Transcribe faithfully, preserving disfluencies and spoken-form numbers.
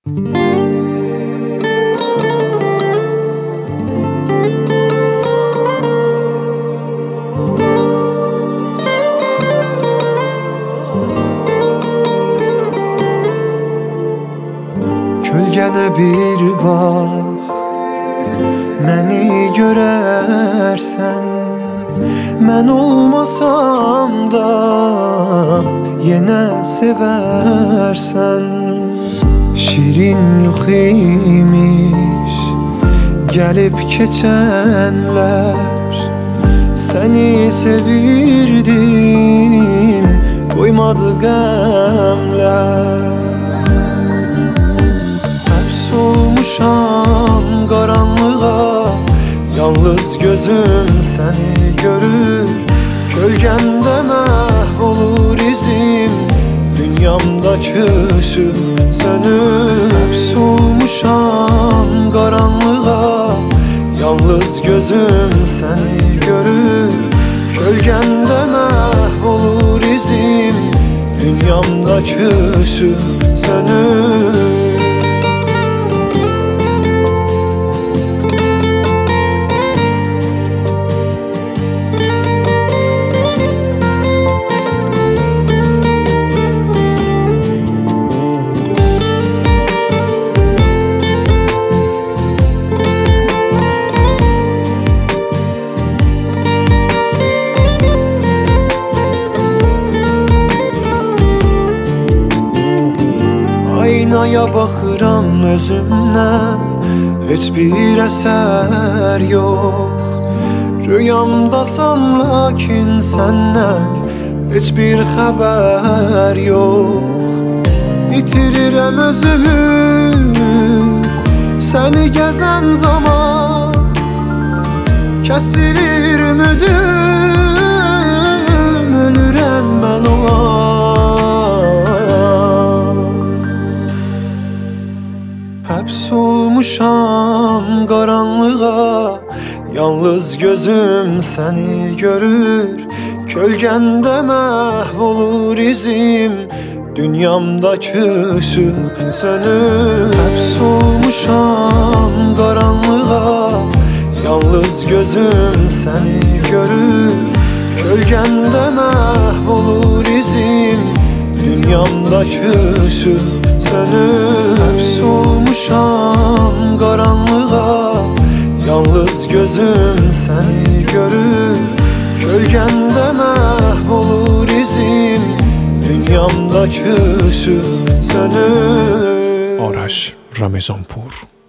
Kölgene bir bak, məni görərsən. Mən olmasam da yenə sevərsən. Şirin yox imiş gəlib keçənlər. Səni sevirdim, qoymadı qəmlər. Olmuşam qaranlığa, yalnız gözüm səni görür. Kölgəndə məhv olur izim, dünyamdakı ışıq sönür. Həbs olmuşam qaranlığa, yalnız gözüm səni görür. Kölgəndə məhv olur izim, dünyamdakı ışıq sönür. Aynaya baxıram özümdən, heç bir əsər yox. Rüyamdasan lakin səndən heç bir xəbər yox. İtirirəm özümü səni gəzən zaman, kəsilir ümidim, ölürəm mən o an. Həbs olmuşam qaranlığa, yalnız gözüm səni görür. Kölgəndə məhv olur izim, dünyamdakı ışıq sönür. Həbs olmuşam qaranlığa, yalnız gözüm səni görür. Kölgəndə məhv olur izim, dünyamdakı ışıq sönür. Həbs olmuşam qaranlığa, yalnız gözüm səni görür. Kölgəndə məhv olur izim, dünyamdakı ışıq sönür. آرش رمضانپور.